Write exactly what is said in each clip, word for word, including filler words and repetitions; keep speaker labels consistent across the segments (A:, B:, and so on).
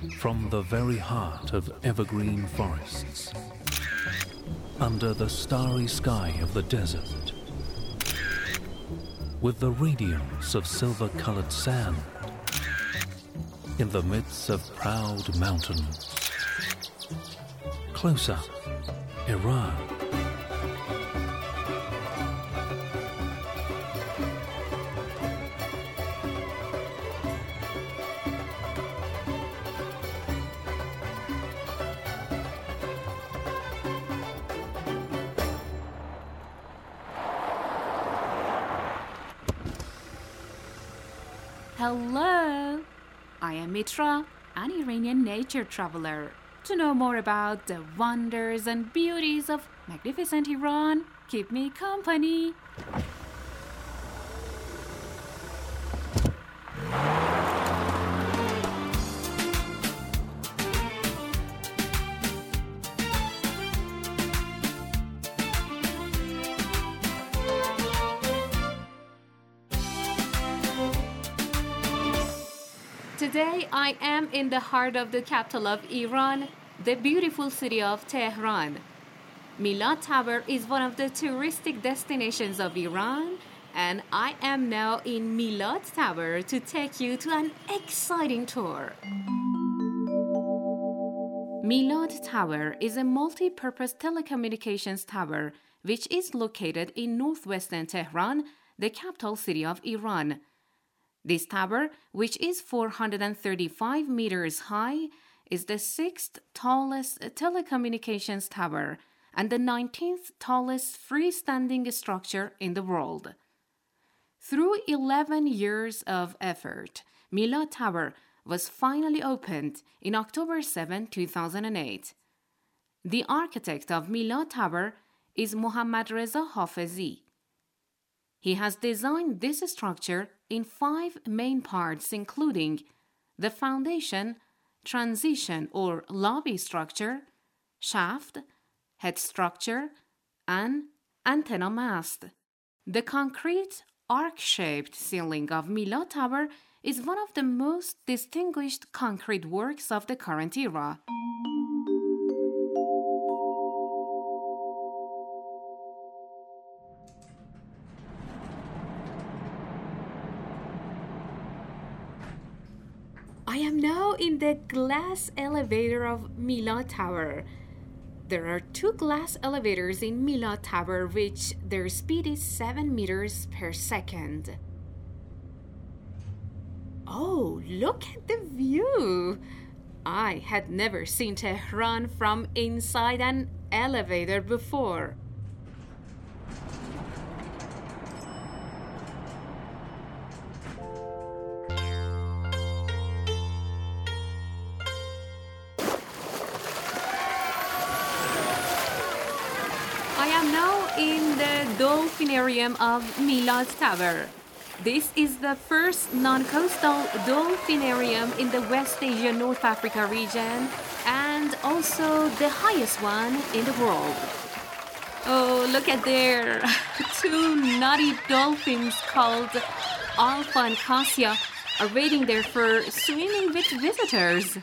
A: from the very heart of evergreen forests, under the starry sky of the desert, with the radiance of silver-colored sand, in the midst of proud mountains. Close up, Iran.
B: Hello, I am Mitra, an Iranian nature traveler. To know more about the wonders and beauties of magnificent Iran, keep me company. Today I am in the heart of the capital of Iran, the beautiful city of Tehran. Milad Tower is one of the touristic destinations of Iran, and I am now in Milad Tower to take you to an exciting tour. Milad Tower is a multi-purpose telecommunications tower which is located in northwestern Tehran, the capital city of Iran. This tower, which is four hundred thirty-five meters high, is the sixth tallest telecommunications tower and the nineteenth tallest freestanding structure in the world. Through eleven years of effort, Milad Tower was finally opened in October seventh, two thousand eight. The architect of Milad Tower is Mohammad Reza Hafezi. He has designed this structure in five main parts, including the foundation, transition or lobby structure, shaft, head structure, and antenna mast. The concrete arc-shaped ceiling of Milad Tower is one of the most distinguished concrete works of the current era. I am now in the glass elevator of Milad Tower. There are two glass elevators in Milad Tower, which their speed is seven meters per second. Oh, look at the view! I had never seen Tehran from inside an elevator before. I am now in the Dolphinarium of Milad Tower. This is the first non-coastal dolphinarium in the West Asia North Africa region and also the highest one in the world. Oh, look at there! Two naughty dolphins called Alpha and Cassia are waiting there for swimming with visitors.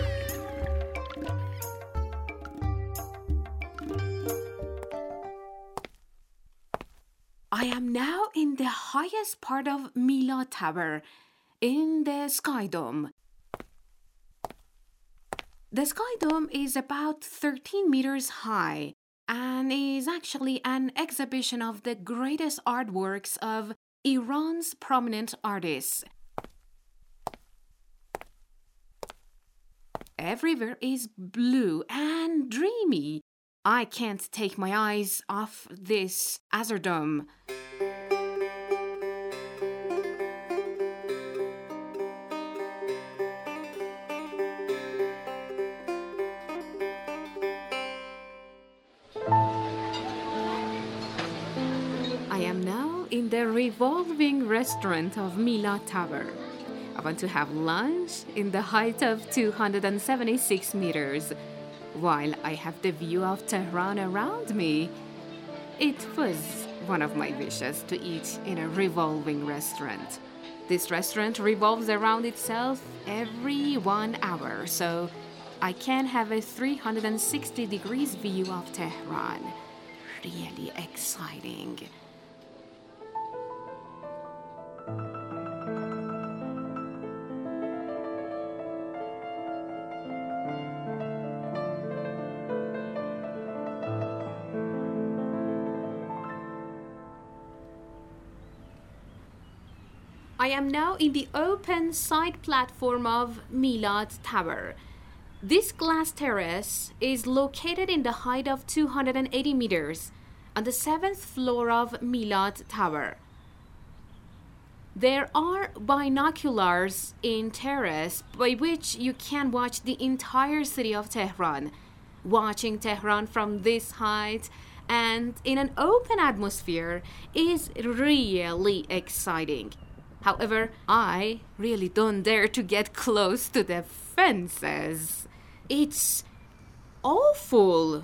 B: I am now in the highest part of Milad Tower, in the Sky Dome. The Sky Dome is about thirteen meters high and is actually an exhibition of the greatest artworks of Iran's prominent artists. Everywhere is blue and dreamy. I can't take my eyes off this azure dome. I am now in the revolving restaurant of Milad Tower. I want to have lunch in the height of two hundred seventy-six meters. While I have the view of Tehran around me. It was one of my wishes to eat in a revolving restaurant. This restaurant revolves around itself every one hour, so I can have a three hundred sixty degrees view of Tehran. Really exciting. I am now in the open side platform of Milad Tower. This glass terrace is located in the height of two hundred eighty meters on the seventh floor of Milad Tower. There are binoculars in terrace by which you can watch the entire city of Tehran. Watching Tehran from this height and in an open atmosphere is really exciting. However, I really don't dare to get close to the fences. It's awful.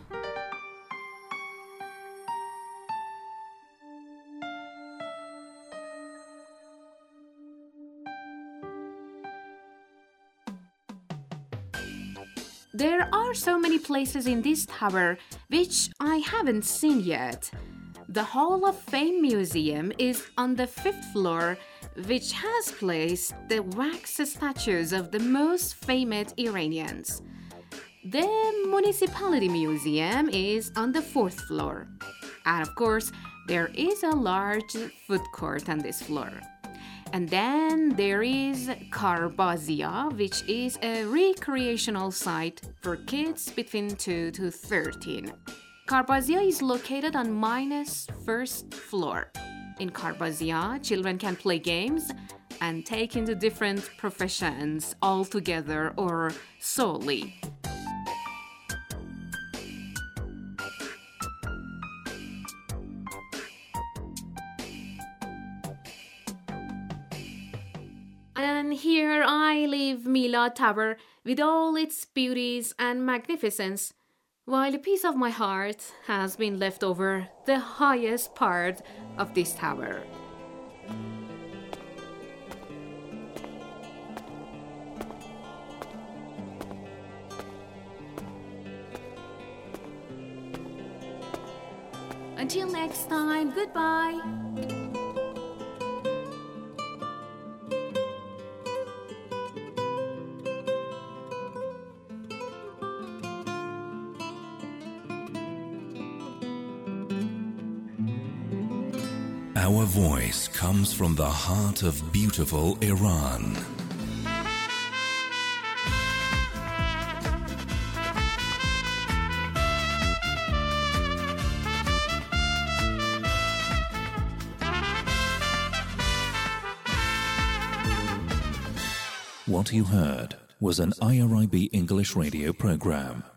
B: There are so many places in this tower which I haven't seen yet. The Hall of Fame Museum is on the fifth floor, which has placed the wax statues of the most famous Iranians. The Municipality Museum is on the fourth floor. And of course, there is a large food court on this floor. And then there is Karbazia, which is a recreational site for kids between two to thirteen. Karbazia is located on minus first floor. In Karbazia, children can play games and take into different professions altogether or solely. And here I leave Milad Tower with all its beauties and magnificence, while a piece of my heart has been left over the highest part of this tower. Until next time, goodbye!
C: Our voice comes from the heart of beautiful Iran. What you heard was an I R I B English radio program.